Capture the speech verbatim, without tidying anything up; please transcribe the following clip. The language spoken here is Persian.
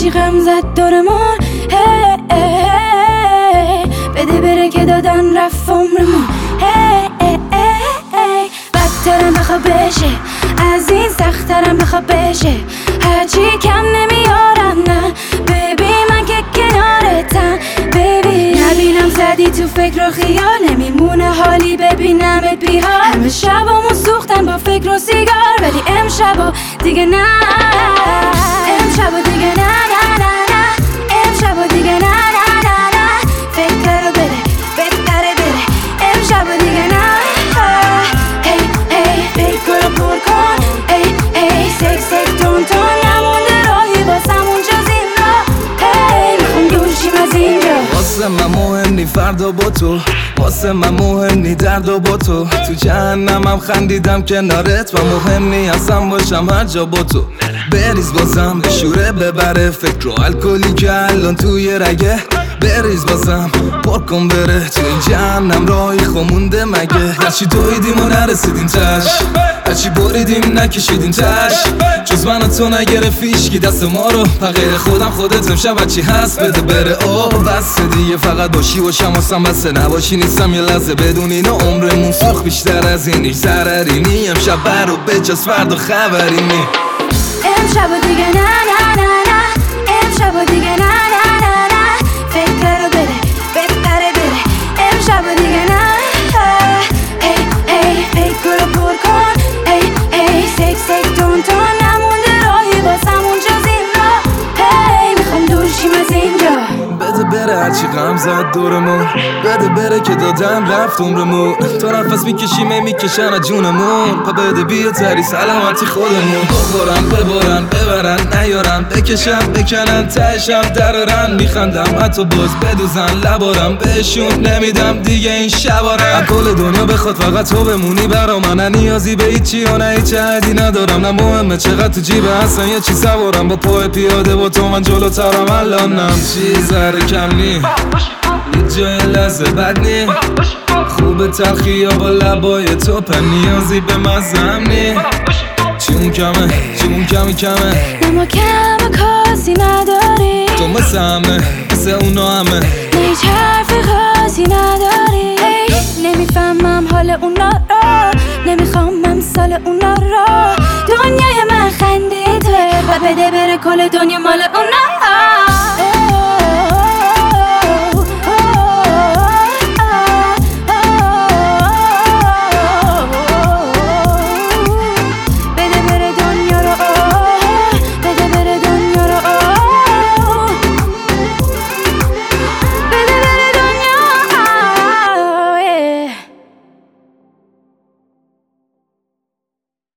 هرچی غم زد دورمون، هی بده بره که دادن رفت عمرمون، هی بدترم بخوا بشه، از این سخترم بخوا بشه، هرچی کم نمیارم نه ببین من که کنارتم، ببین نبینم زدی تو فکر و خیال، نمیمونه حالی ببینمت بیحال، همه شبامون سوختن با فکر و سیگار، ولی امشبا دیگه نه، امشبا دیگه نه نه نه نه، امشبا دیگه نه نه نه نه، فکر رو بده بهتره بره، امشبا دیگه نه، ای ای فکر رو پر کن، ای ای سک سک تون تون، نمونده راهی واسمون جز این راه، ای میخوام دور شیم از اینجا. واسه من مهم نی فردا با تو، واسه من مهم نی درد و با تو، تو جهنمم خندیدم کنارت و مهم نی اصلا باشم هر جا با تو، بریز بازم شوره ببره فکر و الکلی که الان توی رگه، بریز بازم پر کن بره تو این جهنم راهی خمونده مگه، هرچی دویدیم و نرسیدیم تش، هرچی بریدیم نکشیدیم تش، جز من و تو نگرفت هیچکی دست ما رو، غیر خودم خودت امشب هرچی هست بده بره، اوه بس دیگه فقط باشی باشم واسم بسه، نباشی نیستم یه لحظه بدون اینو عمرمون سوخت بیشتر از این هیچ ضرری نی، امشب برو بجز فردا خبری نی، امشبا دیگه نه نه نه نه، امشبا دیگه نه نه نه نه، فکر رو بده بهتره بره، امشبا دیگه نه، ای ای فکر رو پر کن، ای ای سک سک تون تون، نمونده راهی واسمون جز این راه، هی میخوام دور شیم از اینجا، بده بره هرچی غم زد دورمون، بده بره که دادن رفت عمرمون، تو نفس میکشیم میکشن از جونمون، پا بده بیا تری سلامتی خودمون، بخورن ببارن ببرن نیارن، بکشن بکنن تهشم درارن، میخندم حتی باز بدوزن لبارم، بهشون نمیدم دیگه این شبارم، کل دنیا بخواد فقط تو بمونی برا من، نه نیازی به هیچی و نه هیچ عهدی ندارم، نه مهمه چقدر تو جیبه هستن یه چی سوارم، با پای پیاده با تو من جلوترم الانم، چیز کم نی یه جای لحظه بد نی، خوب تلخی یا با لبای تو پر نیازی به مزم نی، چون کمه چون کمی کمه، اما کم کاسی نداری، تو مثل همه مثل اونا همه، هیچ حرف خاصی نداری، نمیفهمم حال اونا را، نمیخوام امثال اونا را، دنیای من خندیده و بده بره کل دنیا مال